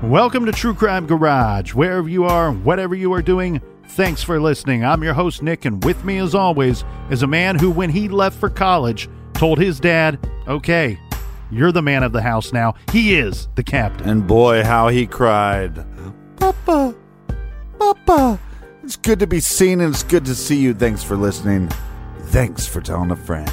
Welcome to True Crime Garage. Wherever you are, whatever you are doing, thanks for listening. I'm your host, Nick, and with me, as always, is a man who, when he left for college, told his dad, okay, you're the man of the house now. He is the captain. And boy, how he cried. Papa, Papa. It's good to be seen and it's good to see you. Thanks for listening. Thanks for telling a friend.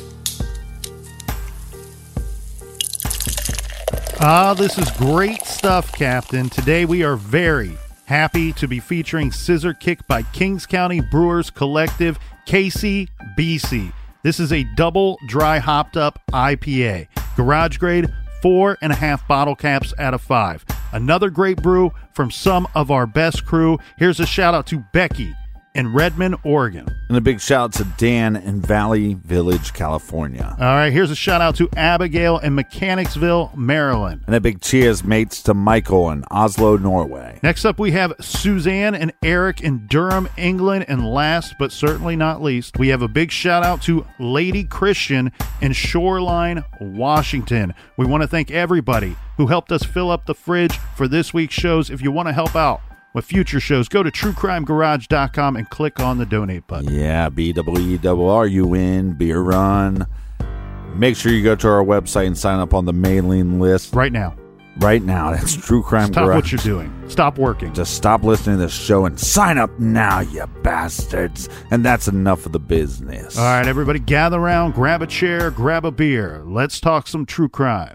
This is great stuff, Captain. Today we are very happy to be featuring Scissor Kick by Kings County Brewers Collective, KCBC. This is a double dry hopped up IPA. Garage grade, 4.5 bottle caps out of 5. Another great brew from some of our best crew. Here's a shout out to Becky in Redmond, Oregon. And a big shout out to Dan in Valley Village, California. All right, here's a shout out to Abigail in Mechanicsville, Maryland. And a big cheers, mates, to Michael in Oslo, Norway. Next up, we have Suzanne and Eric in Durham, England. And last but certainly not least, we have a big shout out to Lady Christian in Shoreline, Washington. We want to thank everybody who helped us fill up the fridge for this week's shows. If you want to help out with future shows, go to truecrimegarage.com and click on the donate button. Yeah, BWRUN, Beer Run. Make sure you go to our website and sign up on the mailing list. Right now. Right now. That's True Crime Stop Garage. what you're doing. Stop working. Just stop listening to this show and sign up now, you bastards. And that's enough of the business. All right, everybody, gather around, grab a chair, grab a beer. Let's talk some true crime.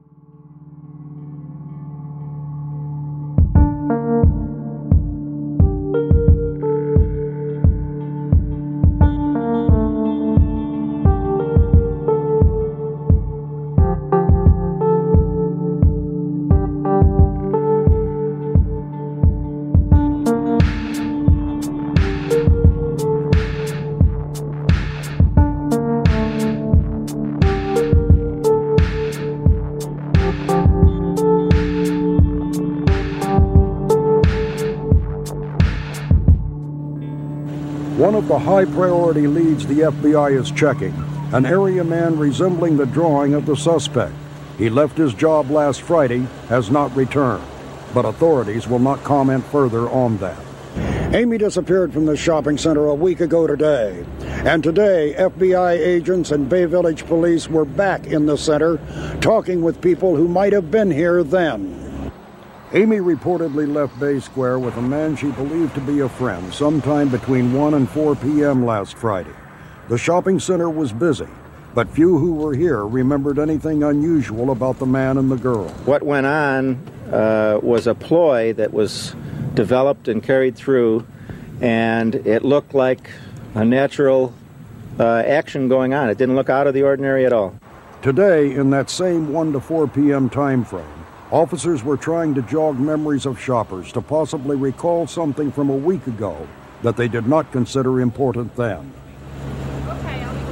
One of the high-priority leads the FBI is checking, an area man resembling the drawing of the suspect. He left his job last Friday, has not returned, but authorities will not comment further on that. Amy disappeared from the shopping center a week ago today, and today FBI agents and Bay Village police were back in the center talking with people who might have been here then. Amy reportedly left Bay Square with a man she believed to be a friend sometime between 1 and 4 p.m. last Friday. The shopping center was busy, but few who were here remembered anything unusual about the man and the girl. What went on was a ploy that was developed and carried through, and it looked like a natural action going on. It didn't look out of the ordinary at all. Today, in that same 1 to 4 p.m. time frame, officers were trying to jog memories of shoppers to possibly recall something from a week ago that they did not consider important then. Okay, I'll be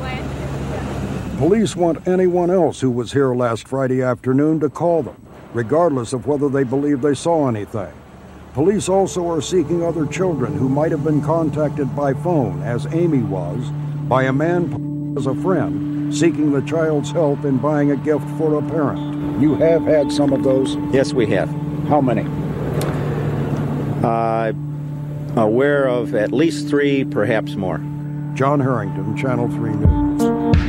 glad. Police want anyone else who was here last Friday afternoon to call them, regardless of whether they believe they saw anything. Police also are seeking other children who might have been contacted by phone, as Amy was, by a man as a friend, seeking the child's help in buying a gift for a parent. You have had some of those? Yes, we have. How many? Aware of at least 3, perhaps more. John Harrington, Channel 3 News.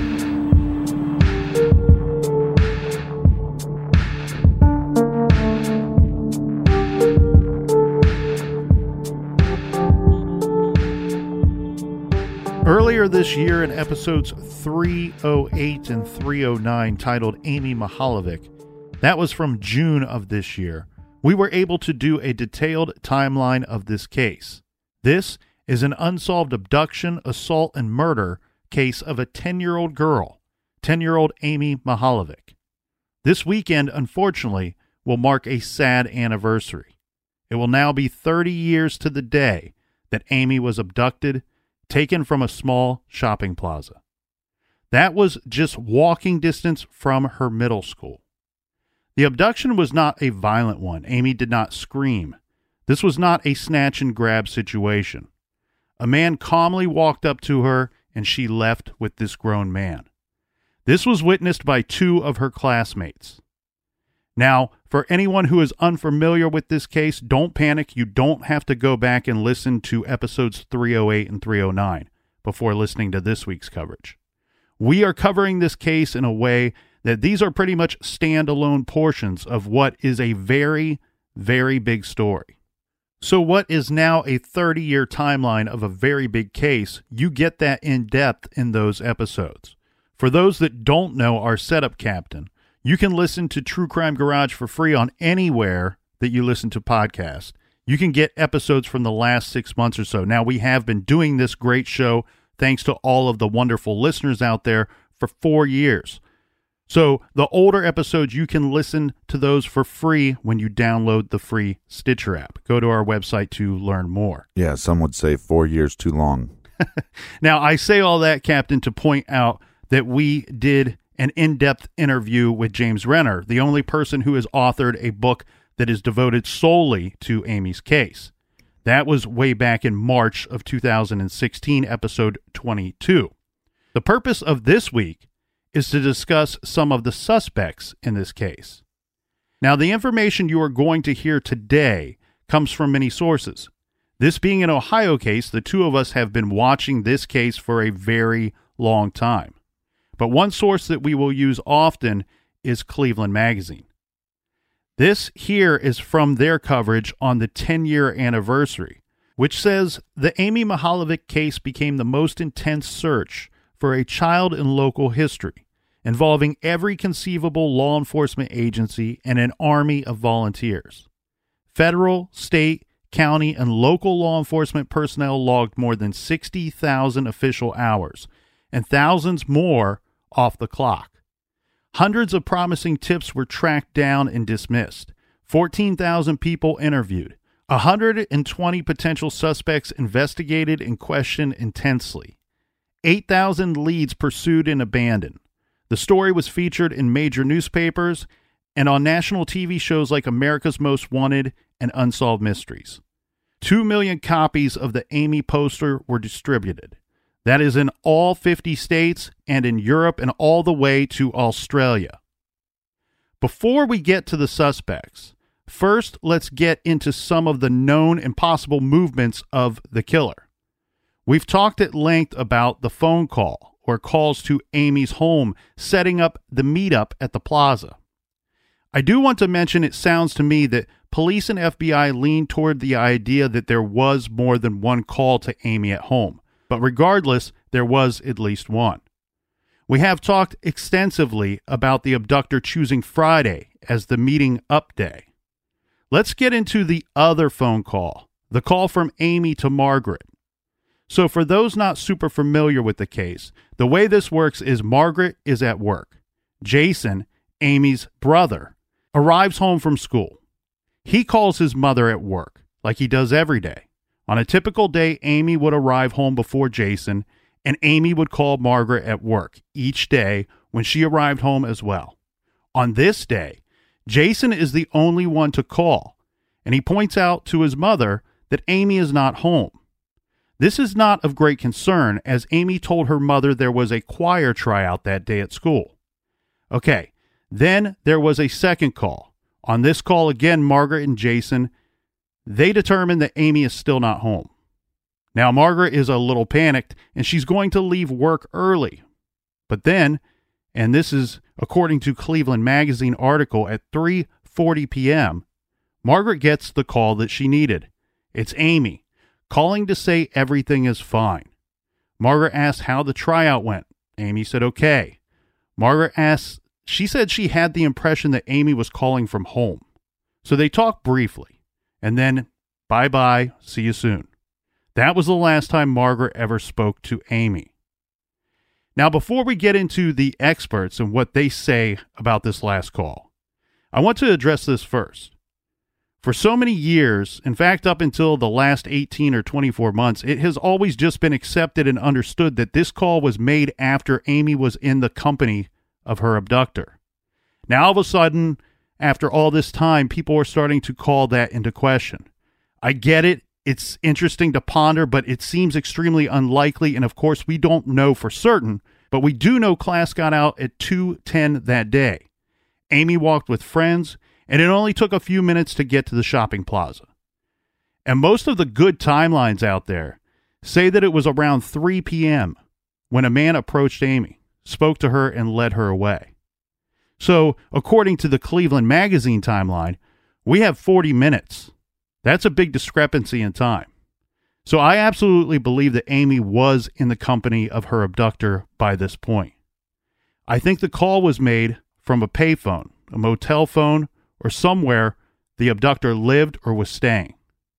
Earlier this year in episodes 308 and 309 titled Amy Mihaljevic, that was from June of this year, we were able to do a detailed timeline of this case. This is an unsolved abduction, assault, and murder case of a 10-year-old girl, 10-year-old Amy Mihaljevic. This weekend, unfortunately, will mark a sad anniversary. It will now be 30 years to the day that Amy was abducted, taken from a small shopping plaza. That was just walking distance from her middle school. The abduction was not a violent one. Amy did not scream. This was not a snatch and grab situation. A man calmly walked up to her and she left with this grown man. This was witnessed by 2 of her classmates. Now, For anyone who is unfamiliar with this case, don't panic. You don't have to go back and listen to episodes 308 and 309 before listening to this week's coverage. We are covering this case in a way that these are pretty much standalone portions of what is a very, very big story. So what is now a 30-year timeline of a very big case, you get that in depth in those episodes. For those that don't know our setup captain, you can listen to True Crime Garage for free on anywhere that you listen to podcasts. You can get episodes from the last 6 months or so. Now, we have been doing this great show thanks to all of the wonderful listeners out there for 4 years. So the older episodes, you can listen to those for free when you download the free Stitcher app. Go to our website to learn more. Yeah, some would say 4 years too long. Now, I say all that, Captain, to point out that we did an in-depth interview with James Renner, the only person who has authored a book that is devoted solely to Amy's case. That was way back in March of 2016, episode 22. The purpose of this week is to discuss some of the suspects in this case. Now, the information you are going to hear today comes from many sources. This being an Ohio case, the two of us have been watching this case for a very long time. But one source that we will use often is Cleveland Magazine. This here is from their coverage on the 10-year anniversary, which says the Amy Mihaljevic case became the most intense search for a child in local history, involving every conceivable law enforcement agency and an army of volunteers. Federal, state, county, and local law enforcement personnel logged more than 60,000 official hours, and thousands more off the clock. Hundreds of promising tips were tracked down and dismissed. 14,000 people interviewed. 120 potential suspects investigated and questioned intensely. 8,000 leads pursued and abandoned. The story was featured in major newspapers and on national TV shows like America's Most Wanted and Unsolved Mysteries. 2 million copies of the Amy poster were distributed. That is in all 50 states and in Europe and all the way to Australia. Before we get to the suspects, first let's get into some of the known and possible movements of the killer. We've talked at length about the phone call or calls to Amy's home, setting up the meetup at the plaza. I do want to mention it sounds to me that police and FBI lean toward the idea that there was more than one call to Amy at home. But regardless, there was at least one. We have talked extensively about the abductor choosing Friday as the meeting up day. Let's get into the other phone call, the call from Amy to Margaret. So for those not super familiar with the case, the way this works is Margaret is at work. Jason, Amy's brother, arrives home from school. He calls his mother at work, like he does every day. On a typical day, Amy would arrive home before Jason, and Amy would call Margaret at work each day when she arrived home as well. On this day, Jason is the only one to call, and he points out to his mother that Amy is not home. This is not of great concern, as Amy told her mother there was a choir tryout that day at school. Okay, then there was a second call. On this call again, Margaret and Jason, they determined that Amy is still not home. Now, Margaret is a little panicked, and she's going to leave work early. But then, and this is according to Cleveland Magazine article, at 3:40 p.m., Margaret gets the call that she needed. It's Amy, calling to say everything is fine. Margaret asks how the tryout went. Amy said okay. Margaret asks, she said she had the impression that Amy was calling from home. So they talked briefly, and then, bye-bye, see you soon. That was the last time Margaret ever spoke to Amy. Now, before we get into the experts and what they say about this last call, I want to address this first. For so many years, in fact, up until the last 18 or 24 months, it has always just been accepted and understood that this call was made after Amy was in the company of her abductor. Now, all of a sudden, after all this time, people are starting to call that into question. I get it. It's interesting to ponder, but it seems extremely unlikely. And of course, we don't know for certain, but we do know class got out at 2:10 that day. Amy walked with friends, and it only took a few minutes to get to the shopping plaza. And most of the good timelines out there say that it was around 3 p.m. when a man approached Amy, spoke to her, and led her away. So, according to the Cleveland Magazine timeline, we have 40 minutes. That's a big discrepancy in time. So I absolutely believe that Amy was in the company of her abductor by this point. I think the call was made from a payphone, a motel phone, or somewhere the abductor lived or was staying.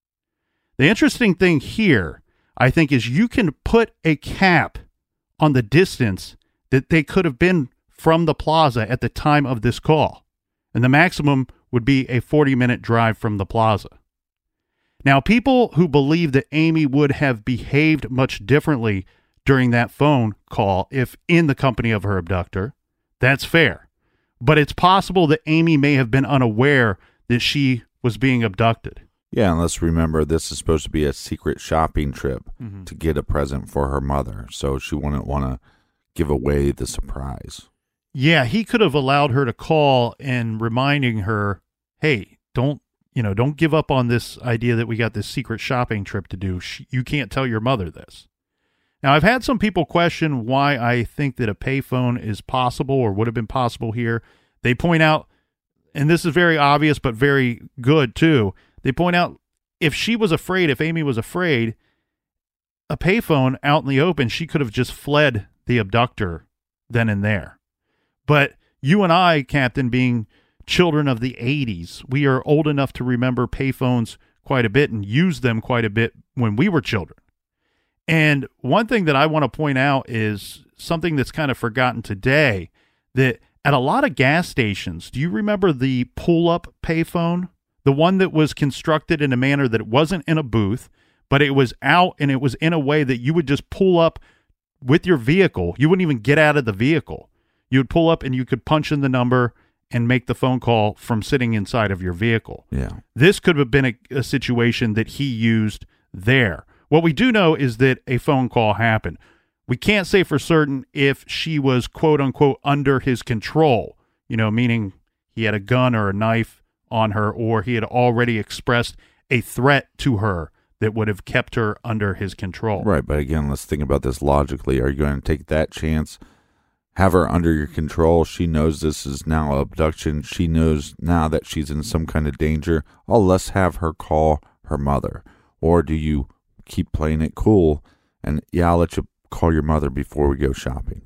The interesting thing here, I think, is you can put a cap on the distance that they could have been from the plaza at the time of this call, and the maximum would be a 40-minute drive from the plaza. Now, people who believe that Amy would have behaved much differently during that phone call if in the company of her abductor, that's fair. But it's possible that Amy may have been unaware that she was being abducted. Yeah, and let's remember this is supposed to be a secret shopping trip to get a present for her mother, so she wouldn't want to give away the surprise. Yeah, he could have allowed her to call and reminding her, hey, don't give up on this idea that we got this secret shopping trip to do. You can't tell your mother this. Now, I've had some people question why I think that a payphone is possible or would have been possible here. They point out, and this is very obvious but very good too, they point out if Amy was afraid, a payphone out in the open, she could have just fled the abductor then and there. But you and I, Captain, being children of the 80s, we are old enough to remember payphones quite a bit and use them quite a bit when we were children. And one thing that I want to point out is something that's kind of forgotten today, that at a lot of gas stations, do you remember the pull-up payphone? The one that was constructed in a manner that it wasn't in a booth, but it was out and it was in a way that you would just pull up with your vehicle. You wouldn't even get out of the vehicle. You would pull up and you could punch in the number and make the phone call from sitting inside of your vehicle. Yeah. This could have been a situation that he used there. What we do know is that a phone call happened. We can't say for certain if she was, quote unquote, under his control, meaning he had a gun or a knife on her, or he had already expressed a threat to her that would have kept her under his control. Right, but again, let's think about this logically. Are you going to take that chance? Have her under your control. She knows this is now abduction. She knows now that she's in some kind of danger. Oh, let's have her call her mother. Or do you keep playing it cool and, I'll let you call your mother before we go shopping?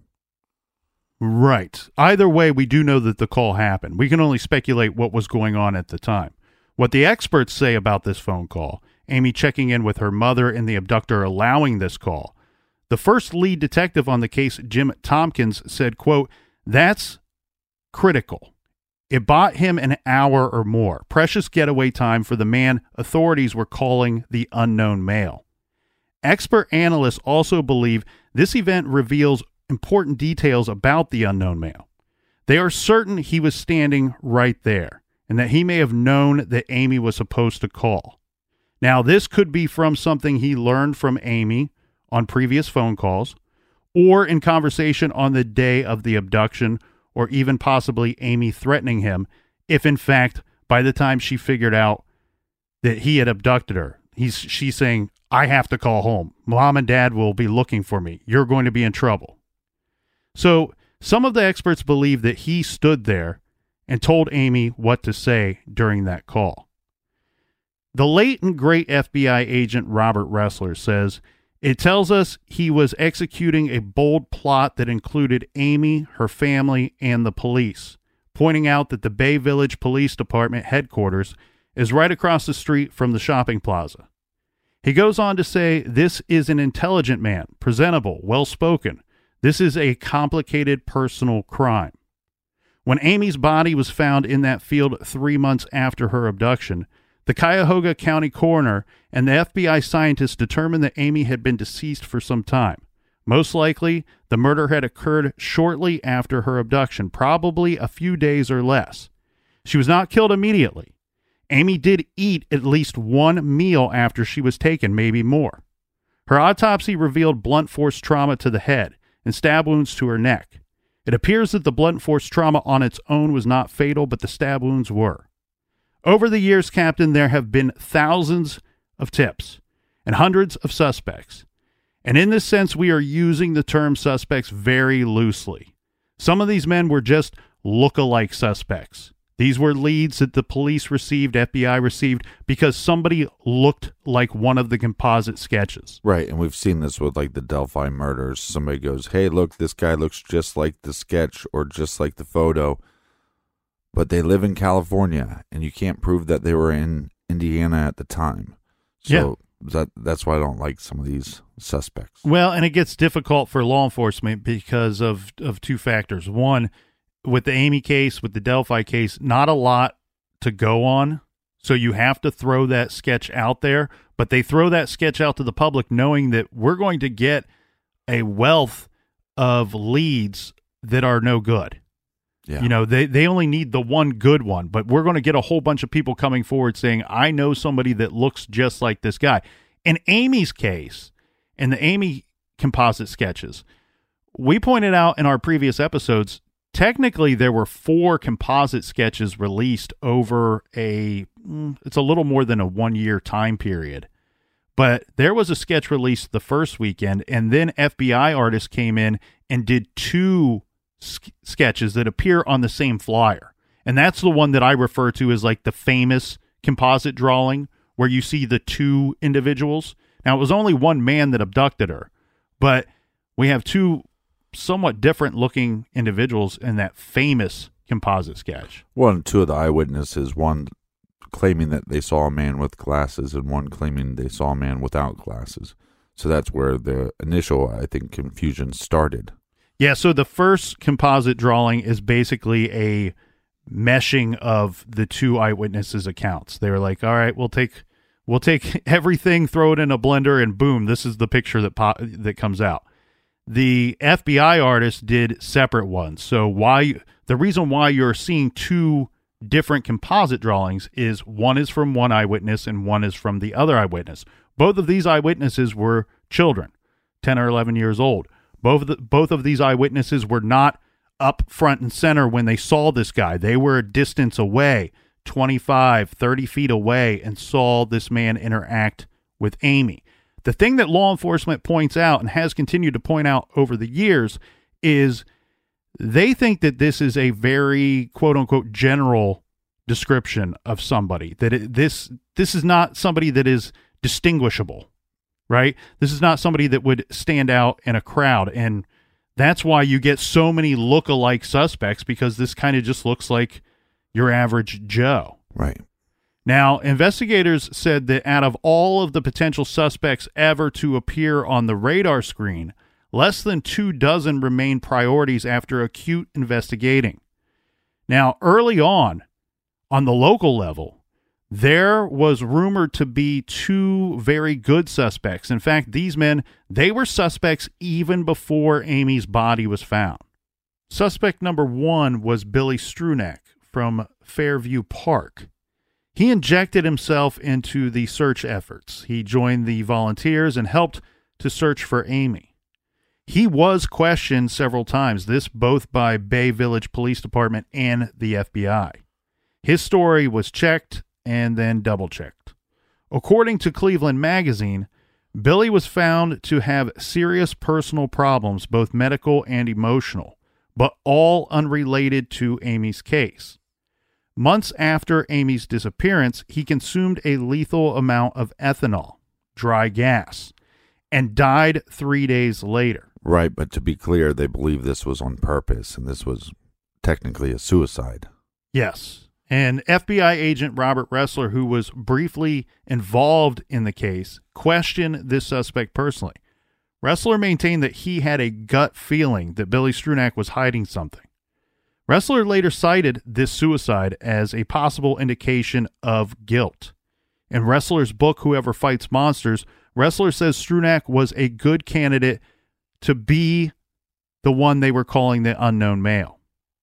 Right. Either way, we do know that the call happened. We can only speculate what was going on at the time. What the experts say about this phone call, Amy checking in with her mother and the abductor allowing this call, the first lead detective on the case, Jim Tompkins, said, quote, "That's critical. It bought him an hour or more. Precious getaway time for the man authorities were calling the unknown male." Expert analysts also believe this event reveals important details about the unknown male. They are certain he was standing right there and that he may have known that Amy was supposed to call. Now, this could be from something he learned from Amy on previous phone calls, or in conversation on the day of the abduction, or even possibly Amy threatening him, if in fact, by the time she figured out that he had abducted her, she's saying, "I have to call home. Mom and Dad will be looking for me. You're going to be in trouble." So some of the experts believe that he stood there and told Amy what to say during that call. The late and great FBI agent Robert Ressler says, "It tells us he was executing a bold plot that included Amy, her family, and the police," pointing out that the Bay Village Police Department headquarters is right across the street from the shopping plaza. He goes on to say, "This is an intelligent man, presentable, well-spoken. This is a complicated personal crime." When Amy's body was found in that field 3 months after her abduction, the Cuyahoga County coroner and the FBI scientists determined that Amy had been deceased for some time. Most likely, the murder had occurred shortly after her abduction, probably a few days or less. She was not killed immediately. Amy did eat at least one meal after she was taken, maybe more. Her autopsy revealed blunt force trauma to the head and stab wounds to her neck. It appears that the blunt force trauma on its own was not fatal, but the stab wounds were. Over the years, Captain, there have been thousands of tips and hundreds of suspects. And in this sense, we are using the term suspects very loosely. Some of these men were just look-alike suspects. These were leads that the police received, FBI received, because somebody looked like one of the composite sketches. Right, and we've seen this with like the Delphi murders. Somebody goes, hey, look, this guy looks just like the sketch or just like the photo, but they live in California, and you can't prove that they were in Indiana at the time. So that's why I don't like some of these suspects. Well, and it gets difficult for law enforcement because of two factors. One, with the Amy case, with the Delphi case, not a lot to go on. So you have to throw that sketch out there, but they throw that sketch out to the public knowing that we're going to get a wealth of leads that are no good. Yeah. You know, they only need the one good one, but we're going to get a whole bunch of people coming forward saying, I know somebody that looks just like this guy. In Amy's case, in the Amy composite sketches, we pointed out in our previous episodes, technically there were 4 composite sketches released over it's a little more than a 1-year time period. But there was a sketch released the first weekend, and then FBI artists came in and did 2 sketches that appear on the same flyer. And that's the one that I refer to as like the famous composite drawing where you see the 2 individuals. Now, it was only one man that abducted her, but we have 2 somewhat different looking individuals in that famous composite sketch. One, 2 of the eyewitnesses, one claiming that they saw a man with glasses and one claiming they saw a man without glasses. So that's where the initial, I think, confusion started. Yeah, so the first composite drawing is basically a meshing of the 2 eyewitnesses' accounts. They were like, all right, we'll take everything, throw it in a blender, and boom, this is the picture that comes out. The FBI artist did separate ones. So the reason why you're seeing 2 different composite drawings is one is from one eyewitness and one is from the other eyewitness. Both of these eyewitnesses were children, 10 or 11 years old. Both of these eyewitnesses were not up front and center when they saw this guy. They were a distance away, 25, 30 feet away, and saw this man interact with Amy. The thing that law enforcement points out and has continued to point out over the years is they think that this is a very quote-unquote general description of somebody, that this is not somebody that is distinguishable, right? This is not somebody that would stand out in a crowd, and that's why you get so many look-alike suspects, because this kind of just looks like your average Joe. Right. Now, investigators said that out of all of the potential suspects ever to appear on the radar screen, less than 24 remain priorities after acute investigating. Now, early on the local level, there was rumored to be 2 very good suspects. In fact, these men, they were suspects even before Amy's body was found. Suspect number 1 was Billy Strunak from Fairview Park. He injected himself into the search efforts. He joined the volunteers and helped to search for Amy. He was questioned several times, this both by Bay Village Police Department and the FBI. His story was checked and then double-checked. According to Cleveland Magazine, Billy was found to have serious personal problems, both medical and emotional, but all unrelated to Amy's case. Months after Amy's disappearance, he consumed a lethal amount of ethanol, dry gas, and died 3 days later. Right, but to be clear, they believe this was on purpose, and this was technically a suicide. Yes, and FBI agent Robert Ressler, who was briefly involved in the case, questioned this suspect personally. Ressler maintained that he had a gut feeling that Billy Strunak was hiding something. Ressler later cited this suicide as a possible indication of guilt. In Ressler's book, Whoever Fights Monsters, Ressler says Strunak was a good candidate to be the one they were calling the unknown male.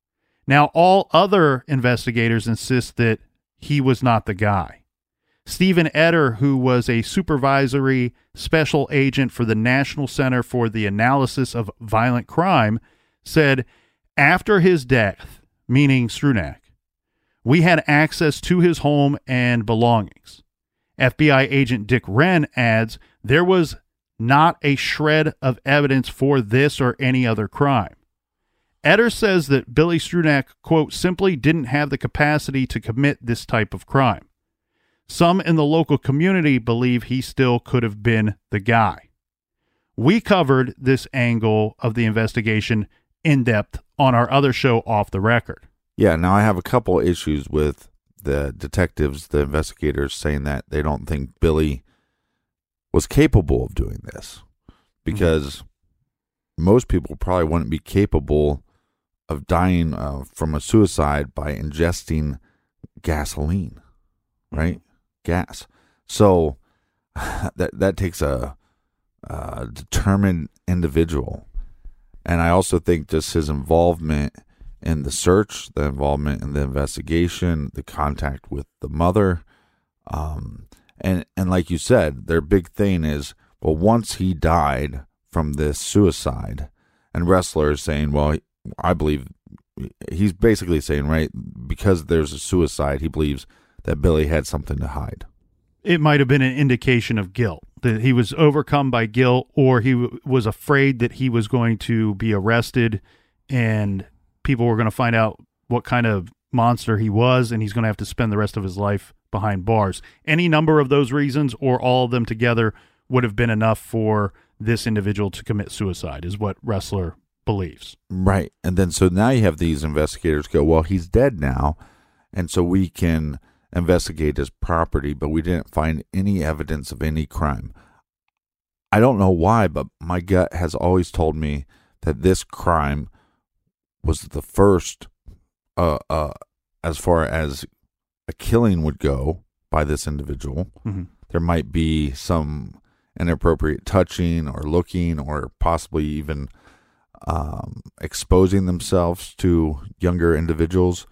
Now, all other investigators insist that he was not the guy. Stephen Etter, who was a supervisory special agent for the National Center for the Analysis of Violent Crime, said, after his death, meaning Strunak, We had access to his home and belongings. FBI agent Dick Wren adds, there was not a shred of evidence for this or any other crime. Etter says that Billy Strunak, quote, simply didn't have the capacity to commit this type of crime. Some in the local community believe he still could have been the guy. We covered this angle of the investigation in depth on our other show, Off the Record. Yeah, now I have a couple issues with the detectives, the investigators, saying that they don't think Billy was capable of doing this, because most people probably wouldn't be capable of dying from a suicide by ingesting gasoline, right? Gas. So that takes a determined individual. And I also think just his involvement in the search, the involvement in the investigation, the contact with the mother, and like you said, their big thing is, well, once he died from this suicide, and Ressler is saying, well, I believe he's basically saying, right, because there's a suicide, he believes that Billy had something to hide. It might have been an indication of guilt, that he was overcome by guilt, or he was afraid that he was going to be arrested and people were going to find out what kind of monster he was, and he's going to have to spend the rest of his life behind bars. Any number of those reasons, or all of them together, would have been enough for this individual to commit suicide, is what Ressler believes. Right. And then so now you have these investigators go, well, he's dead now, and so we can investigate his property, but we didn't find any evidence of any crime. I don't know why, but my gut has always told me that this crime was the first, as far as a killing would go by this individual. Mm-hmm. There might be some inappropriate touching or looking, or possibly even exposing themselves to younger individuals.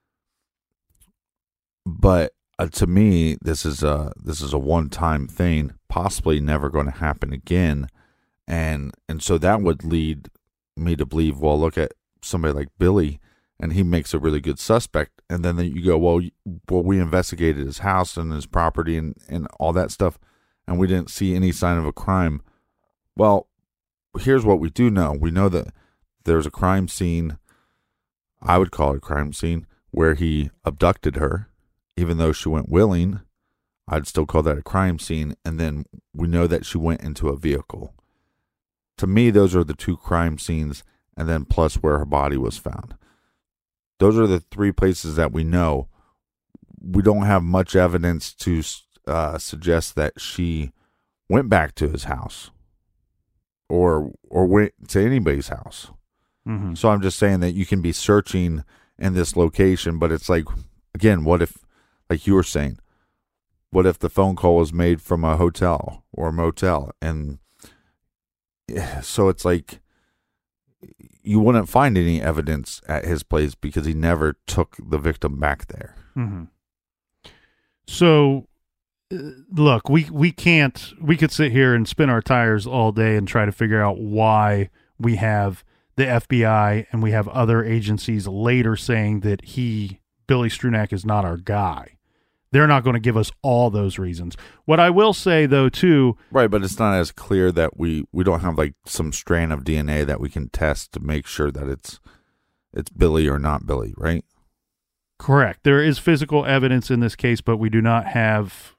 But to me, this is a one-time thing, possibly never going to happen again, and so that would lead me to believe, well, look at somebody like Billy, and he makes a really good suspect, and then you go, well, we investigated his house and his property and all that stuff, and we didn't see any sign of a crime. Well, here's what we do know. We know that there's a crime scene, I would call it a crime scene, where he abducted her. Even though she went willing, I'd still call that a crime scene. And then we know that she went into a vehicle. To me, those are the two crime scenes, and then plus where her body was found. Those are the three places that we know. We don't have much evidence to suggest that she went back to his house or went to anybody's house. Mm-hmm. So I'm just saying that you can be searching in this location, but it's like, again, what if, like you were saying, what if the phone call was made from a hotel or a motel? And so it's like you wouldn't find any evidence at his place because he never took the victim back there. Mm-hmm. So, look, we could sit here and spin our tires all day and try to figure out why we have the FBI and we have other agencies later saying that Billy Strunak is not our guy. They're not going to give us all those reasons. What I will say, though, too... Right, but it's not as clear that we don't have, like, some strand of DNA that we can test to make sure that it's Billy or not Billy, right? Correct. There is physical evidence in this case, but we do not have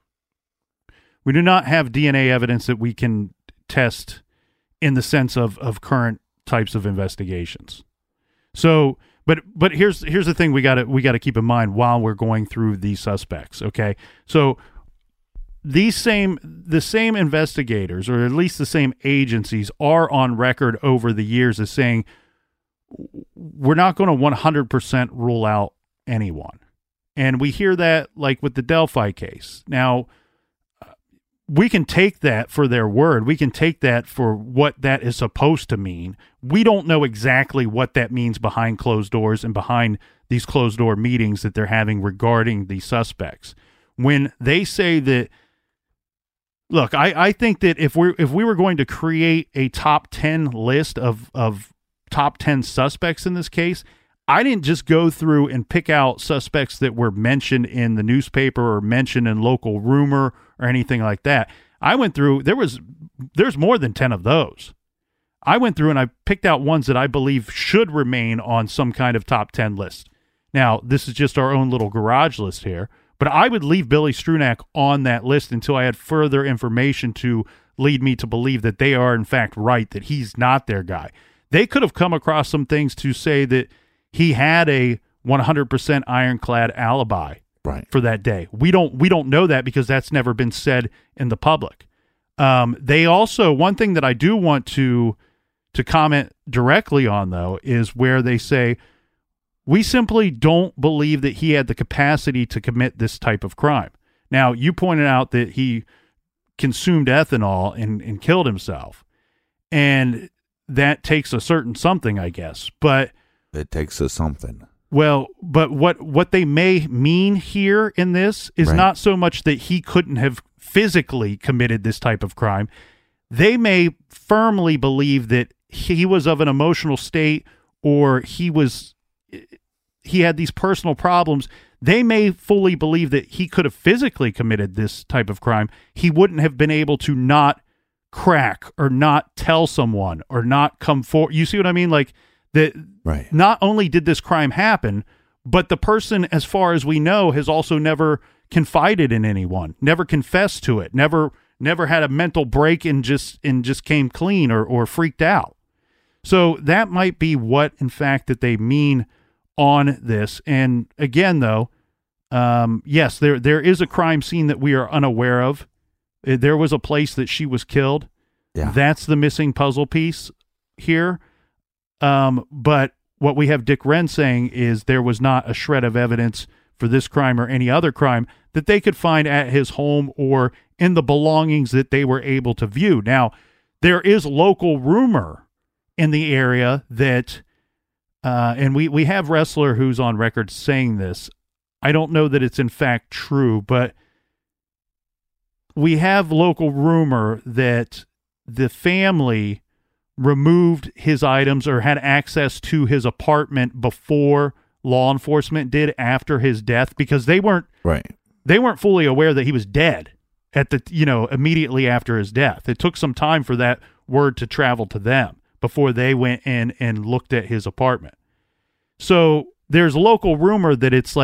DNA evidence that we can test in the sense of current types of investigations. So... But here's the thing we got to keep in mind while we're going through these suspects, okay? So the same investigators, or at least the same agencies, are on record over the years as saying we're not going to 100% rule out anyone. And we hear that like with the Delphi case. Now, we can take that for their word. We can take that for what that is supposed to mean. We don't know exactly what that means behind closed doors and behind these closed door meetings that they're having regarding the suspects. When they say that, look, I think that if we were going to create a top 10 list of top 10 suspects in this case, I didn't just go through and pick out suspects that were mentioned in the newspaper or mentioned in local rumor or anything like that. I went through, there's more than 10 of those. I went through and I picked out ones that I believe should remain on some kind of top 10 list. Now, this is just our own little garage list here, but I would leave Billy Strunak on that list until I had further information to lead me to believe that they are in fact right, that he's not their guy. They could have come across some things to say that he had a 100% ironclad alibi for that day. We don't know that because that's never been said in the public. They also, one thing that I do want to comment directly on, though, is where they say, we simply don't believe that he had the capacity to commit this type of crime. Now, you pointed out that he consumed ethanol and killed himself, and that takes a certain something, I guess, but it takes a something. Well, but what they may mean here in this is not so much that he couldn't have physically committed this type of crime. They may firmly believe that he was of an emotional state, or he had these personal problems. They may fully believe that he could have physically committed this type of crime. He wouldn't have been able to not crack or not tell someone or not come forward. You see what I mean? Like that. Not only did this crime happen, but the person, as far as we know, has also never confided in anyone, never confessed to it, never had a mental break and just came clean or freaked out. So that might be what, in fact, that they mean on this. And again, though, yes, there is a crime scene that we are unaware of. There was a place that she was killed. Yeah. That's the missing puzzle piece here. But what we have Dick Wren saying is there was not a shred of evidence for this crime or any other crime that they could find at his home or in the belongings that they were able to view. Now, there is local rumor in the area that, and we have Ressler who's on record saying this. I don't know that it's in fact true, but we have local rumor that the family removed his items or had access to his apartment before law enforcement did after his death, because they weren't fully aware that he was dead at the, immediately after his death. It took some time for that word to travel to them before they went in and looked at his apartment. So there's local rumor that it's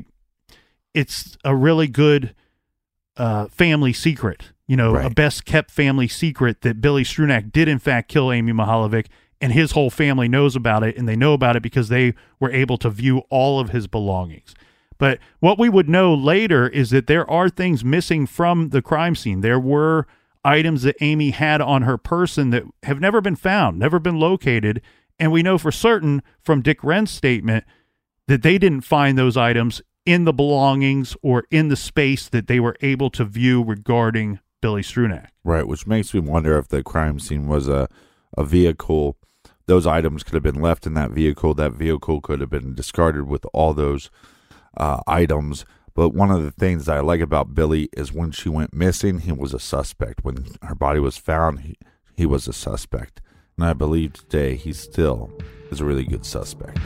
a really good family secret, a best kept family secret, that Billy Strunak did in fact kill Amy Mihaljevic, and his whole family knows about it, and they know about it because they were able to view all of his belongings. But what we would know later is that there are things missing from the crime scene. There were items that Amy had on her person that have never been found, never been located, and we know for certain from Dick Wren's statement that they didn't find those items in the belongings or in the space that they were able to view regarding Billy Strunak. Right, which makes me wonder if the crime scene was a vehicle. Those items could have been left in that vehicle. That vehicle could have been discarded with all those items. But one of the things that I like about Billy is when she went missing, he was a suspect. When her body was found, he was a suspect. And I believe today he still is a really good suspect.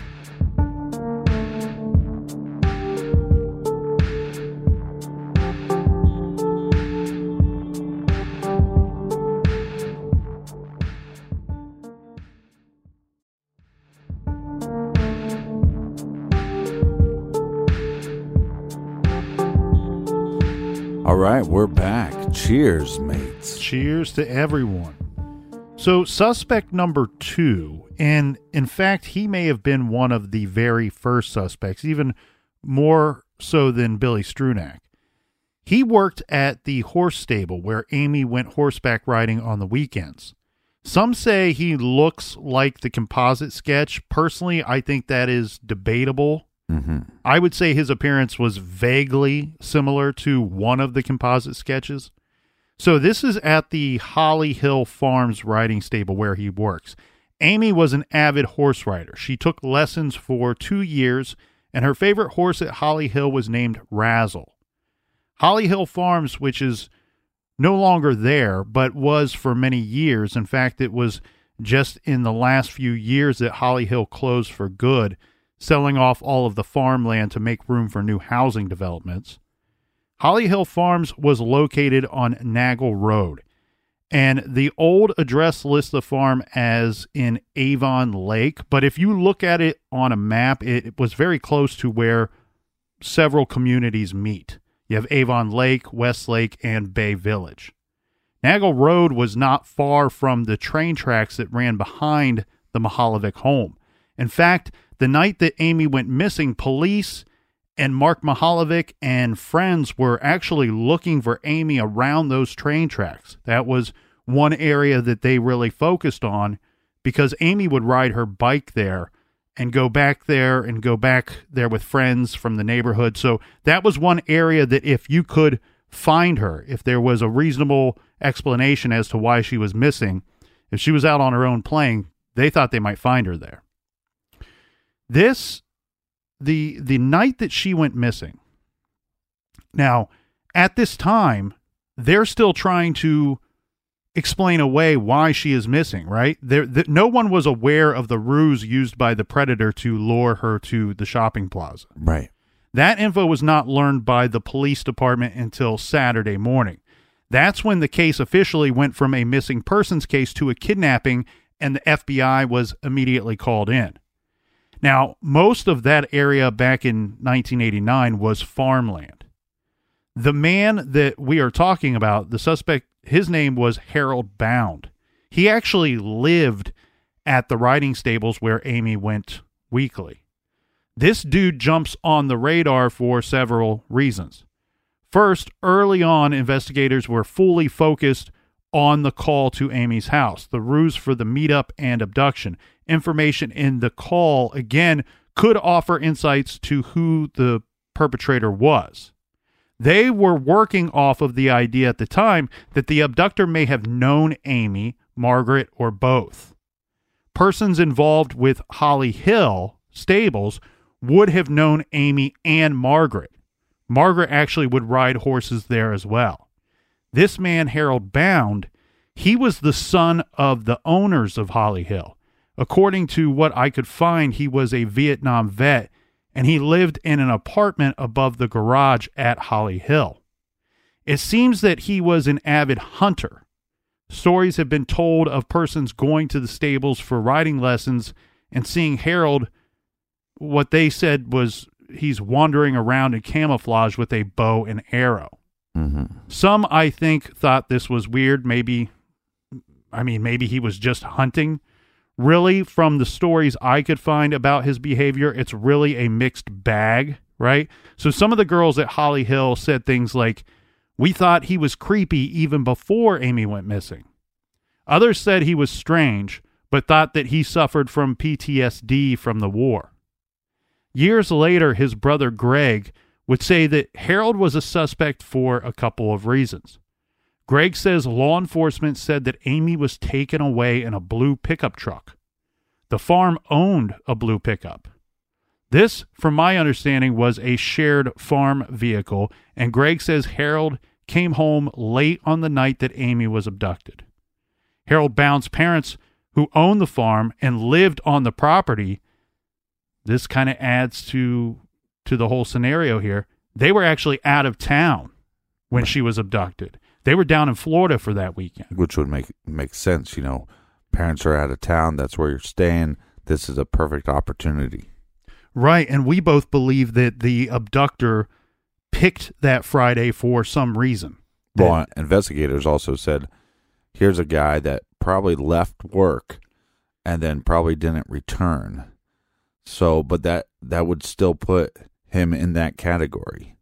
All right, we're back. Cheers, mates. Cheers to everyone. So, suspect number 2, and in fact, he may have been one of the very first suspects, even more so than Billy Strunak. He worked at the horse stable where Amy went horseback riding on the weekends. Some say he looks like the composite sketch. Personally, I think that is debatable. I would say his appearance was vaguely similar to one of the composite sketches. So this is at the Holly Hill Farms riding stable where he works. Amy was an avid horse rider. She took lessons for 2 years, and her favorite horse at Holly Hill was named Razzle. Holly Hill Farms, which is no longer there, but was for many years. In fact, it was just in the last few years that Holly Hill closed for good, selling off all of the farmland to make room for new housing developments. Holly Hill Farms was located on Nagel Road, and the old address lists the farm as in Avon Lake, but if you look at it on a map, it was very close to where several communities meet. You have Avon Lake, Westlake, and Bay Village. Nagel Road was not far from the train tracks that ran behind the Mihaljevic home. In fact, the night that Amy went missing, police and Mark Mihaljevic and friends were actually looking for Amy around those train tracks. That was one area that they really focused on because Amy would ride her bike there and go back there with friends from the neighborhood. So that was one area that if you could find her, if there was a reasonable explanation as to why she was missing, if she was out on her own playing, they thought they might find her there. The night that she went missing. Now, at this time, they're still trying to explain away why she is missing, right? No one was aware of the ruse used by the predator to lure her to the shopping plaza. Right. That info was not learned by the police department until Saturday morning. That's when the case officially went from a missing persons case to a kidnapping, and the FBI was immediately called in. Now, most of that area back in 1989 was farmland. The man that we are talking about, the suspect, his name was Harold Bound. He actually lived at the riding stables where Amy went weekly. This dude jumps on the radar for several reasons. First, early on, investigators were fully focused on the call to Amy's house, the ruse for the meetup and abduction. Information in the call, again, could offer insights to who the perpetrator was. They were working off of the idea at the time that the abductor may have known Amy, Margaret, or both. Persons involved with Holly Hill stables would have known Amy and Margaret. Margaret actually would ride horses there as well. This man, Harold Bound, he was the son of the owners of Holly Hill. According to what I could find, he was a Vietnam vet, and he lived in an apartment above the garage at Holly Hill. It seems that he was an avid hunter. Stories have been told of persons going to the stables for riding lessons and seeing Harold. What they said was he's wandering around in camouflage with a bow and arrow. Mm-hmm. Some, I think, thought this was weird. Maybe he was just hunting. Really, from the stories I could find about his behavior, it's really a mixed bag, right? So some of the girls at Holly Hill said things like, "We thought he was creepy even before Amy went missing." Others said he was strange, but thought that he suffered from PTSD from the war. Years later, his brother Greg would say that Harold was a suspect for a couple of reasons. Greg says law enforcement said that Amy was taken away in a blue pickup truck. The farm owned a blue pickup. This, from my understanding, was a shared farm vehicle, and Greg says Harold came home late on the night that Amy was abducted. Harold Bound's parents, who owned the farm and lived on the property, this kind of adds to the whole scenario here. They were actually out of town when she was abducted. They were down in Florida for that weekend. Which would make sense, you know. Parents are out of town. That's where you're staying. This is a perfect opportunity. Right, and we both believe that the abductor picked that Friday for some reason. Well, investigators also said, here's a guy that probably left work and then probably didn't return. So, but that would still put him in that category.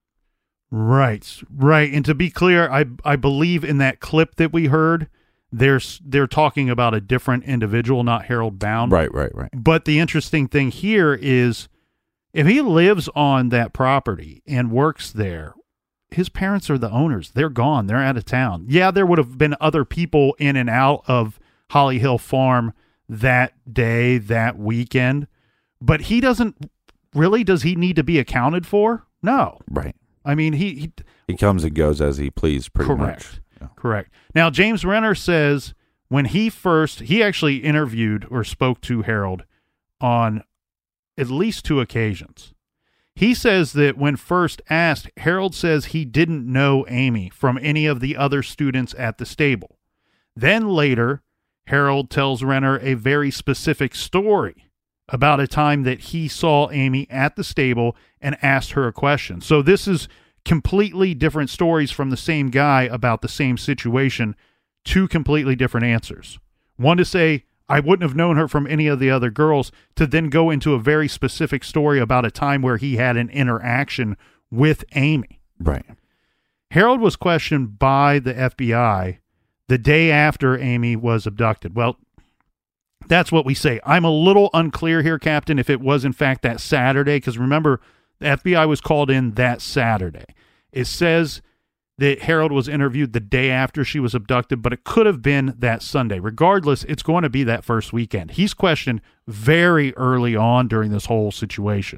Right. And to be clear, I believe in that clip that we heard, they're talking about a different individual, not Harold Bound. Right. But the interesting thing here is, if he lives on that property and works there, his parents are the owners. They're gone. They're out of town. Yeah, there would have been other people in and out of Holly Hill Farm that day, that weekend, but he doesn't really, does he need to be accounted for? No. Right. I mean, he comes and goes as he please, pretty much. Yeah. Correct. Now, James Renner says when he actually interviewed or spoke to Harold on at least 2 occasions. He says that when first asked, Harold says he didn't know Amy from any of the other students at the stable. Then later, Harold tells Renner a very specific story about a time that he saw Amy at the stable and asked her a question. So this is completely different stories from the same guy about the same situation, 2 completely different answers. One to say, I wouldn't have known her from any of the other girls, to then go into a very specific story about a time where he had an interaction with Amy. Right. Harold was questioned by the FBI the day after Amy was abducted. Well, that's what we say. I'm a little unclear here, Captain, if it was in fact that Saturday, because remember, the FBI was called in that Saturday. It says that Harold was interviewed the day after she was abducted, but it could have been that Sunday. Regardless, it's going to be that first weekend. He's questioned very early on during this whole situation.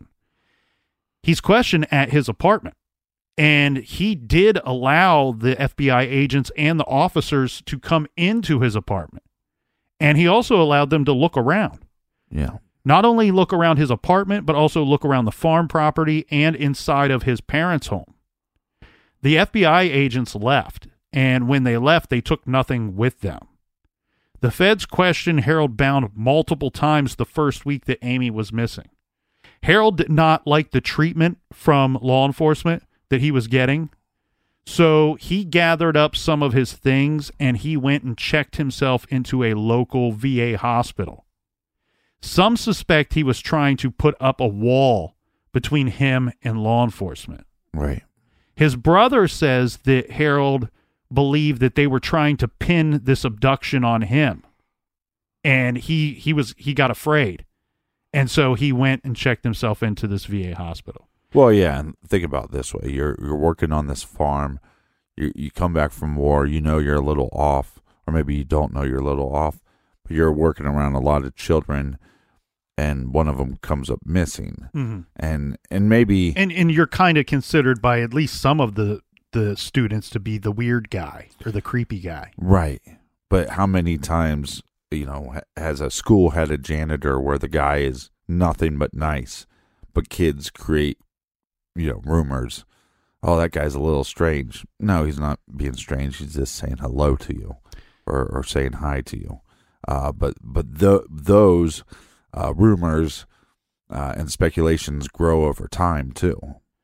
He's questioned at his apartment, and he did allow the FBI agents and the officers to come into his apartment. And he also allowed them to look around. Yeah. Not only look around his apartment, but also look around the farm property and inside of his parents' home. The FBI agents left, and when they left, they took nothing with them. The feds questioned Harold Bound multiple times the first week that Amy was missing. Harold did not like the treatment from law enforcement that he was getting, so he gathered up some of his things and he went and checked himself into a local VA hospital. Some suspect he was trying to put up a wall between him and law enforcement. Right. His brother says that Harold believed that they were trying to pin this abduction on him, and he got afraid, and so he went and checked himself into this VA hospital. Well, yeah, and think about it this way: you're working on this farm, you come back from war, you know you're a little off, or maybe you don't know you're a little off, but you're working around a lot of children, and one of them comes up missing, and maybe and you're kind of considered by at least some of the students to be the weird guy or the creepy guy, right? But how many times, has a school had a janitor where the guy is nothing but nice, but kids create, rumors. Oh, that guy's a little strange. No, he's not being strange. He's just saying hello to you, or saying hi to you. But those rumors and speculations grow over time too.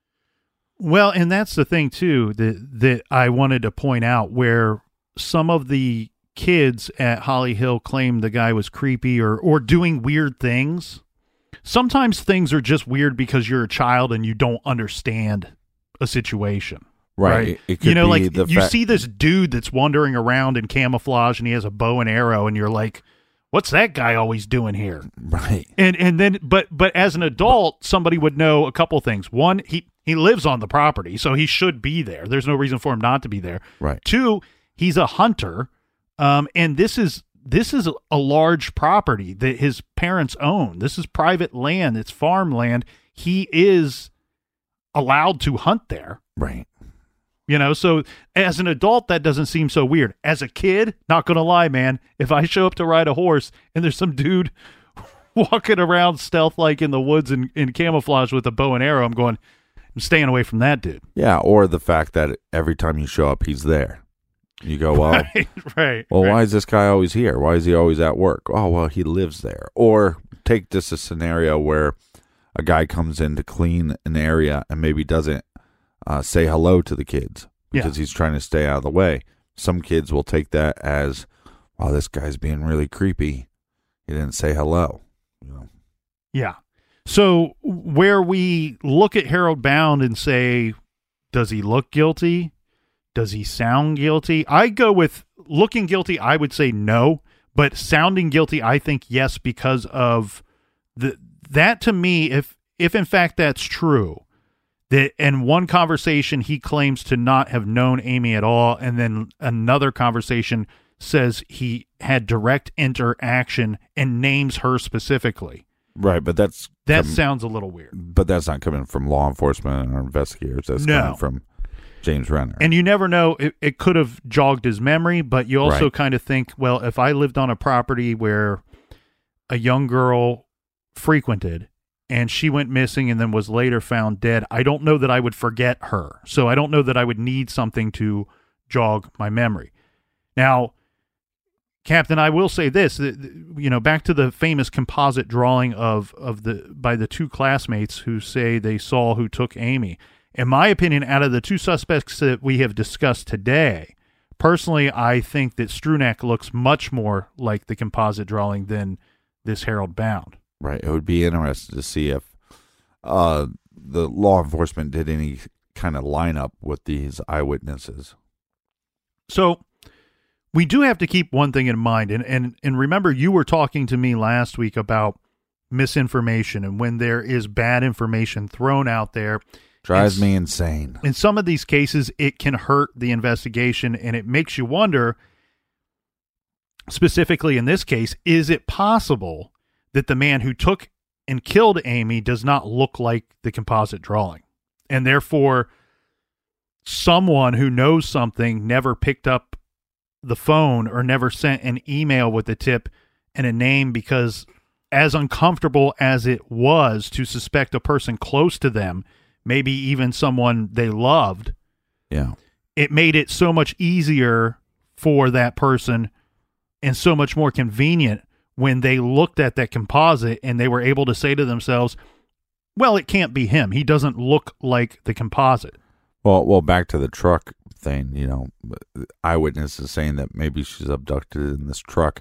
Well, and that's the thing too that I wanted to point out, where some of the kids at Holly Hill claim the guy was creepy or doing weird things. Sometimes things are just weird because you're a child and you don't understand a situation. Right. It could be like the you see this dude that's wandering around in camouflage and he has a bow and arrow, and you're like, what's that guy always doing here? Right. And then but as an adult, somebody would know a couple things. One, he lives on the property, so he should be there. There's no reason for him not to be there. Right. 2, he's a hunter, and this is a large property that his parents own. This is private land. It's farmland. He is allowed to hunt there. Right. So as an adult, that doesn't seem so weird. As a kid, not going to lie, man, if I show up to ride a horse and there's some dude walking around stealth-like in the woods in camouflage with a bow and arrow, I'm staying away from that dude. Yeah, or the fact that every time you show up, he's there. You go, well, right. Why is this guy always here? Why is he always at work? Oh, well, he lives there. Or take just a scenario where a guy comes in to clean an area and maybe doesn't say hello to the kids because he's trying to stay out of the way. Some kids will take that as, wow, this guy's being really creepy. He didn't say hello. Yeah. So where we look at Harold Bound and say, does he look guilty? Does he sound guilty? I go with looking guilty. I would say no, but sounding guilty, I think yes, because of that to me, if in fact that's true, that in one conversation he claims to not have known Amy at all, and then another conversation says he had direct interaction and names her specifically. Right, but that sounds a little weird. But that's not coming from law enforcement or investigators. That's coming from James Renner. And you never know. It could have jogged his memory, but you also Right. kind of think, well, if I lived on a property where a young girl frequented and she went missing and then was later found dead, I don't know that I would forget her. So I don't know that I would need something to jog my memory. Now, Captain, I will say this, back to the famous composite drawing by the two classmates who say they saw who took Amy. In my opinion, out of the two suspects that we have discussed today, personally, I think that Strunak looks much more like the composite drawing than this Harold Bound. Right. It would be interesting to see if the law enforcement did any kind of lineup with these eyewitnesses. So we do have to keep one thing in mind, and remember, you were talking to me last week about misinformation, and when there is bad information thrown out there, drives me insane. In some of these cases, it can hurt the investigation, and it makes you wonder, specifically in this case, is it possible that the man who took and killed Amy does not look like the composite drawing, and therefore someone who knows something never picked up the phone or never sent an email with a tip and a name, because as uncomfortable as it was to suspect a person close to them, maybe even someone they loved, it made it so much easier for that person and so much more convenient when they looked at that composite and they were able to say to themselves, well, it can't be him. He doesn't look like the composite. Well, back to the truck thing, eyewitnesses saying that maybe she's abducted in this truck.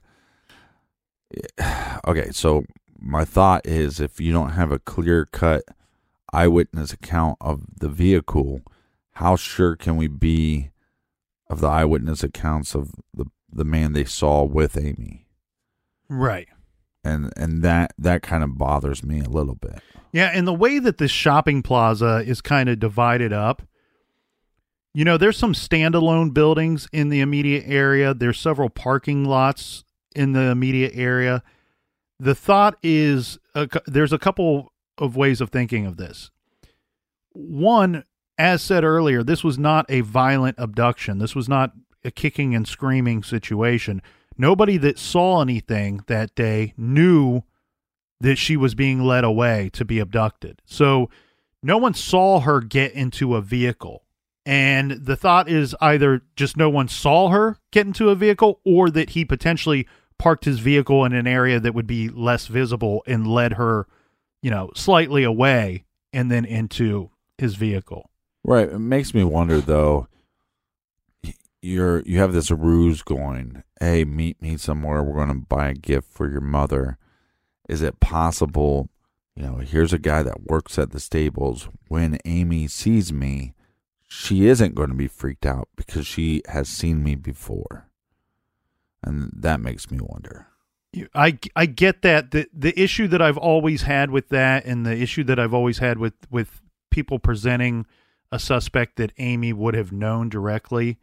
Okay, so my thought is, if you don't have a clear-cut eyewitness account of the vehicle, how sure can we be of the eyewitness accounts of the man they saw with Amy? Right. And that kind of bothers me a little bit. Yeah, and the way that this shopping plaza is kind of divided up, there's some standalone buildings in the immediate area. There's several parking lots in the immediate area. The thought is there's a couple of ways of thinking of this. One, as said earlier, this was not a violent abduction. This was not a kicking and screaming situation. Nobody that saw anything that day knew that she was being led away to be abducted. So no one saw her get into a vehicle. And the thought is either just no one saw her get into a vehicle, or that he potentially parked his vehicle in an area that would be less visible and led her, slightly away and then into his vehicle. Right. It makes me wonder, though, you have this ruse going, hey, meet me somewhere, we're going to buy a gift for your mother. Is it possible, here's a guy that works at the stables. When Amy sees me, she isn't going to be freaked out because she has seen me before. And that makes me wonder. I get that. The issue that I've always had with that, and the issue that I've always had with people presenting a suspect that Amy would have known directly,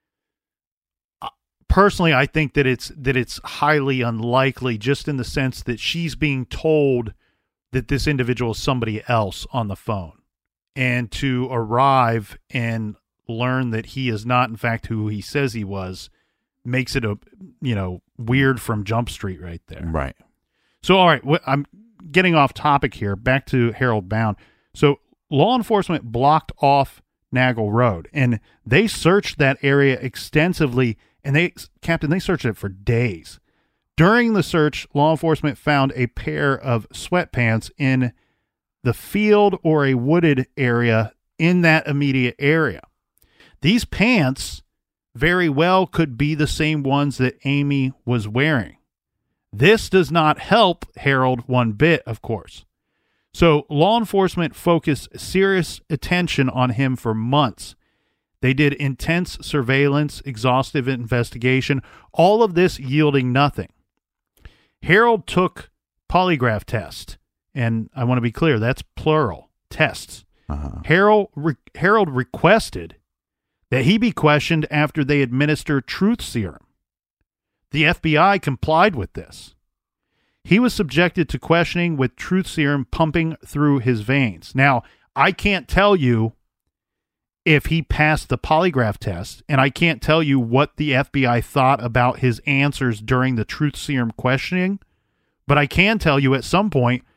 personally, I think that it's highly unlikely, just in the sense that she's being told that this individual is somebody else on the phone. And to arrive and learn that he is not, in fact, who he says he was, makes it weird from Jump Street right there. Right. So, all right, I'm getting off topic here. Back to Harold Bound. So, law enforcement blocked off Nagel Road, and they searched that area extensively, and they searched it for days. During the search, law enforcement found a pair of sweatpants in the field or a wooded area in that immediate area. These pants very well could be the same ones that Amy was wearing. This does not help Harold one bit, of course. So law enforcement focused serious attention on him for months. They did intense surveillance, exhaustive investigation, all of this yielding nothing. Harold took polygraph tests, and I want to be clear, that's plural, tests. Harold requested that he be questioned after they administered truth serum. The FBI complied with this. He was subjected to questioning with truth serum pumping through his veins. Now, I can't tell you if he passed the polygraph test, and I can't tell you what the FBI thought about his answers during the truth serum questioning, but I can tell you at some point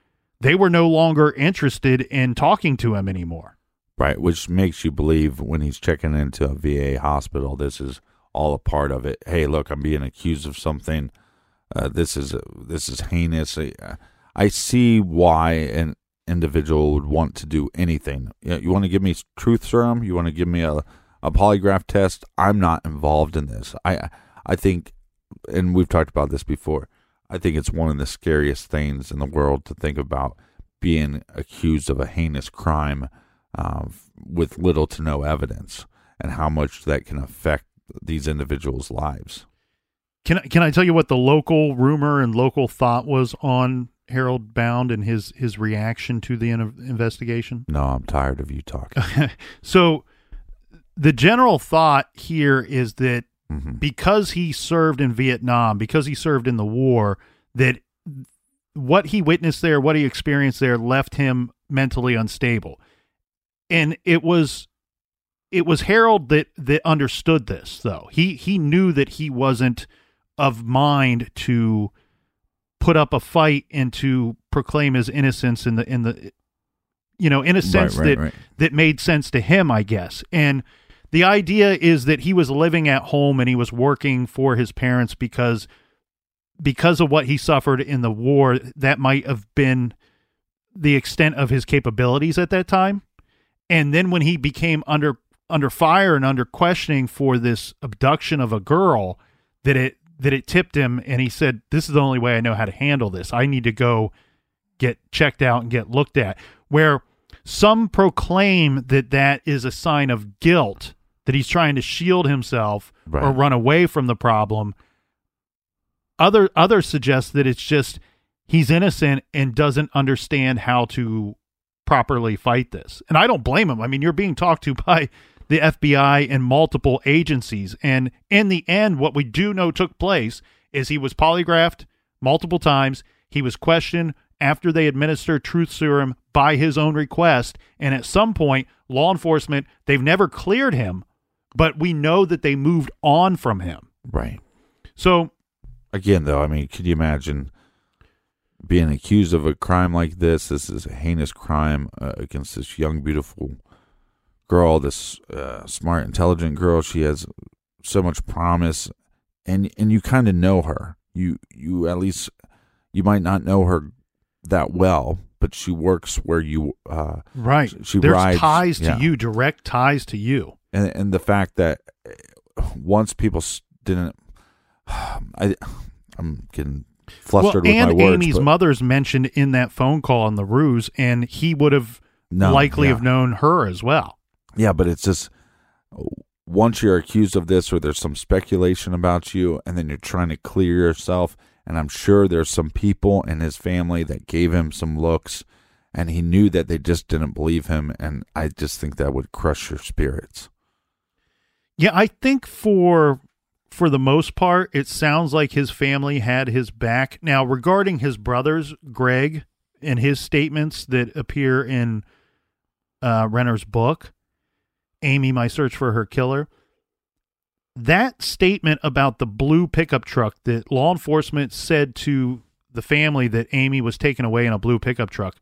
they were no longer interested in talking to him anymore. Right, which makes you believe when he's checking into a VA hospital, this is all a part of it. Hey, look, I'm being accused of something. This is heinous. I see why an individual would want to do anything. You want to give me truth serum? You want to give me a polygraph test? I'm not involved in this. I think, and we've talked about this before, I think it's one of the scariest things in the world to think about, being accused of a heinous crime with little to no evidence, and how much that can affect these individuals' lives. Can I tell you what the local rumor and local thought was on Harold Bound and his reaction to the investigation? No, I'm tired of you talking. So the general thought here is that because he served in Vietnam, because he served in the war, that what he witnessed there, what he experienced there, left him mentally unstable. And it was Harold that understood this, though. He knew that he wasn't of mind to put up a fight and to proclaim his innocence in a sense that made sense to him, I guess. And the idea is that he was living at home and he was working for his parents because of what he suffered in the war. That might have been the extent of his capabilities at that time. And then when he became under fire and under questioning for this abduction of a girl, that it tipped him, and he said, "This is the only way I know how to handle this. I need to go get checked out and get looked at." Where some proclaim that is a sign of guilt, that he's trying to shield himself or run away from the problem. Others suggest that it's just he's innocent and doesn't understand how to properly fight this. And I don't blame him. I mean, you're being talked to by the FBI and multiple agencies. And in the end, what we do know took place is he was polygraphed multiple times. He was questioned after they administered truth serum by his own request. And at some point, law enforcement, they've never cleared him, but we know that they moved on from him. Right. So, again, though, I mean, could you imagine being accused of a crime like this? This is a heinous crime against this young, beautiful girl, this smart, intelligent girl. She has so much promise, and you kind of know her. You at least, you might not know her that well, but she works where you right. She There's rides, ties to you, direct ties to you, and the fact that once people didn't, I'm getting flustered with my words. And Amy's mother's mentioned in that phone call on the ruse, and he would have likely have known her as well. Yeah, but it's just, once you're accused of this, or there's some speculation about you, and then you're trying to clear yourself, and I'm sure there's some people in his family that gave him some looks, and he knew that they just didn't believe him, and I just think that would crush your spirits. Yeah, I think for the most part, it sounds like his family had his back. Now, regarding his brothers, Greg, and his statements that appear in Renner's book, Amy, My Search for Her Killer, that statement about the blue pickup truck that law enforcement said to the family that Amy was taken away in a blue pickup truck,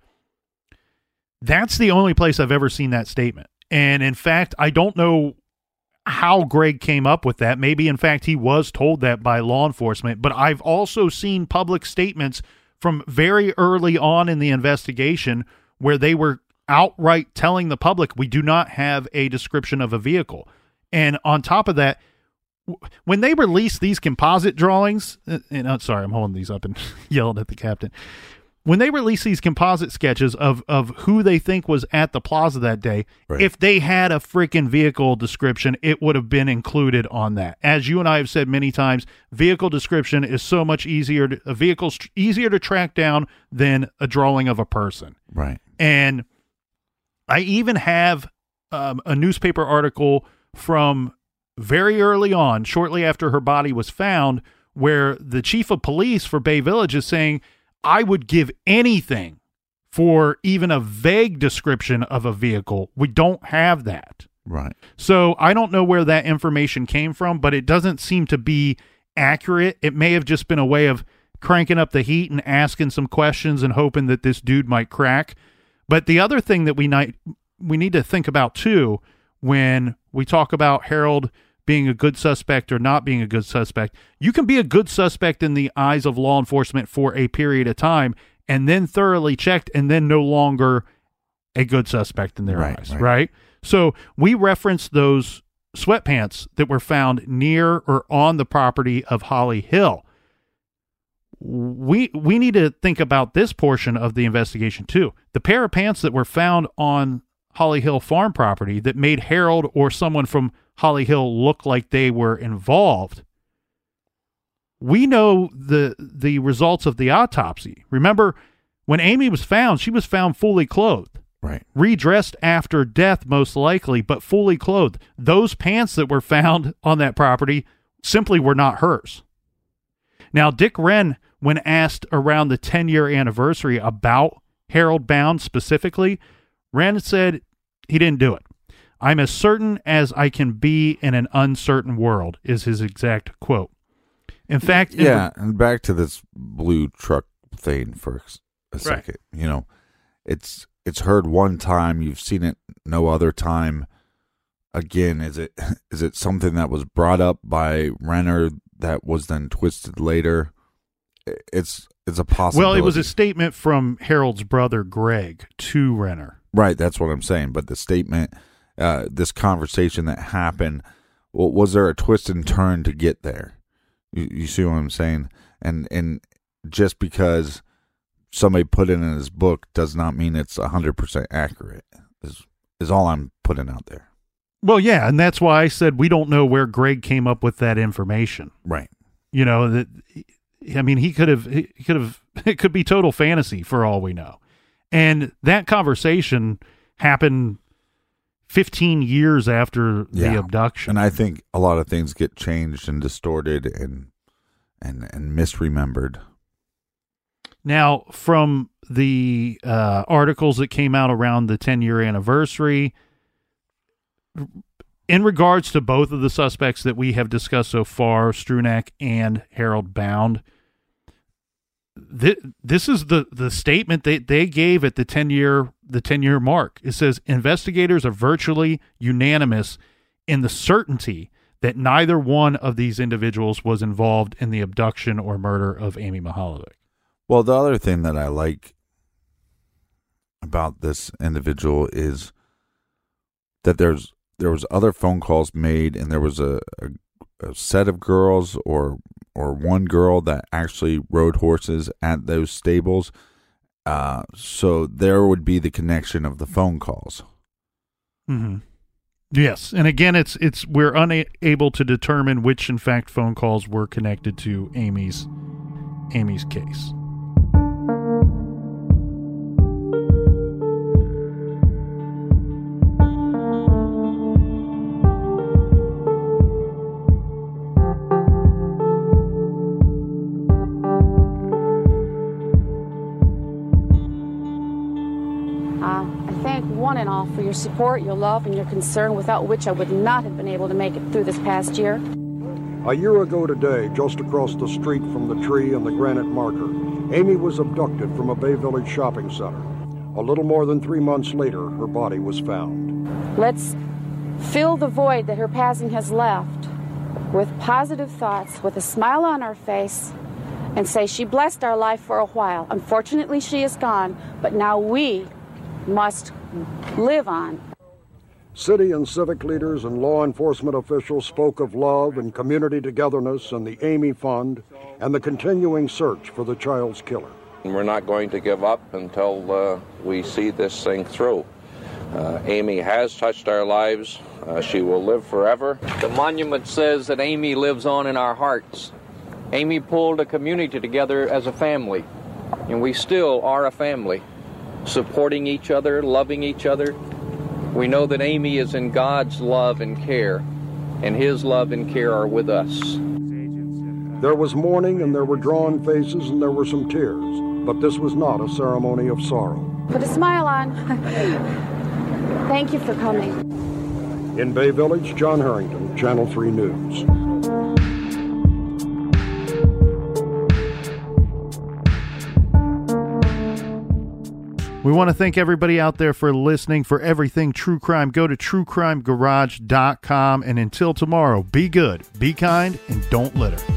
that's the only place I've ever seen that statement. And in fact, I don't know how Greg came up with that. Maybe, in fact, he was told that by law enforcement. But I've also seen public statements from very early on in the investigation where they were outright telling the public, we do not have a description of a vehicle. And on top of that, when they released these composite drawings, and sorry, I'm holding these up and yelling at the captain. When they released these composite sketches of who they think was at the plaza that day, right, if they had a freaking vehicle description, it would have been included on that. As you and I have said many times, vehicle description is so much easier. A vehicle's easier to track down than a drawing of a person. Right. And I even have a newspaper article from very early on, shortly after her body was found, where the chief of police for Bay Village is saying, I would give anything for even a vague description of a vehicle. We don't have that. Right. So I don't know where that information came from, but it doesn't seem to be accurate. It may have just been a way of cranking up the heat and asking some questions and hoping that this dude might crack. But the other thing that we need to think about too, when we talk about Harold being a good suspect or not being a good suspect, you can be a good suspect in the eyes of law enforcement for a period of time and then thoroughly checked and then no longer a good suspect in their eyes, right? So we referenced those sweatpants that were found near or on the property of Holly Hill. We need to think about this portion of the investigation too. The pair of pants that were found on Holly Hill farm property that made Harold or someone from Holly Hill look like they were involved. We know the results of the autopsy. Remember, when Amy was found, she was found fully clothed. Right. Redressed after death, most likely, but fully clothed. Those pants that were found on that property simply were not hers. Now, Dick Wren, when asked around the 10-year anniversary about Harold Bound specifically, Wren said he didn't do it. I'm as certain as I can be in an uncertain world, is his exact quote. In fact... and back to this blue truck thing for a second. You know, it's heard one time, you've seen it no other time. Again, is it something that was brought up by Renner that was then twisted later? It's a possibility. Well, it was a statement from Harold's brother Greg to Renner. Right, that's what I'm saying. But the statement, this conversation that happened, well, was there a twist and turn to get there? You see what I'm saying? And just because somebody put it in his book does not mean it's 100% accurate, is all I'm putting out there. Well, yeah, and that's why I said we don't know where Greg came up with that information. Right. You know, that, I mean, he could have, it could be total fantasy for all we know. And that conversation happened 15 years after the abduction. And I think a lot of things get changed and distorted and misremembered. Now, from the articles that came out around the 10-year anniversary, in regards to both of the suspects that we have discussed so far, Strunak and Harold Bound, this is the statement that they gave at the 10-year mark. It says investigators are virtually unanimous in the certainty that neither one of these individuals was involved in the abduction or murder of Amy Mihaljevic. Well, the other thing that I like about this individual is that there was other phone calls made, and there was a set of girls or one girl that actually rode horses at those stables. So there would be the connection of the phone calls. Mm-hmm. Yes, and again, it's we're unable to determine which, in fact, phone calls were connected to Amy's case. One and all for your support, your love, and your concern, without which I would not have been able to make it through this past year. A year ago today, just across the street from the tree and the granite marker, Amy was abducted from a Bay Village shopping center. A little more than 3 months later, her body was found. Let's fill the void that her passing has left with positive thoughts, with a smile on our face, and say she blessed our life for a while. Unfortunately, she is gone, but now we must live on. City and civic leaders and law enforcement officials spoke of love and community togetherness and the Amy Fund and the continuing search for the child's killer. We're not going to give up until we see this thing through. Amy has touched our lives. She will live forever. The monument says that Amy lives on in our hearts. Amy pulled a community together as a family, and we still are a family, supporting each other, loving each other. We know that Amy is in God's love and care, and His love and care are with us. There was mourning, and there were drawn faces, and there were some tears, but this was not a ceremony of sorrow. Put a smile on. Thank you for coming. In Bay Village, John Harrington, Channel 3 News. We want to thank everybody out there for listening. For everything true crime, go to truecrimegarage.com. And until tomorrow, be good, be kind, and don't litter.